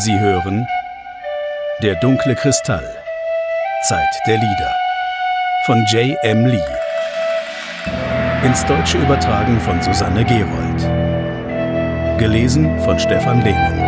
Sie hören Der dunkle Kristall. Zeit der Lieder von J. M. Lee. Ins Deutsche übertragen von Susanne Gerold. Gelesen von Stefan Lehmann.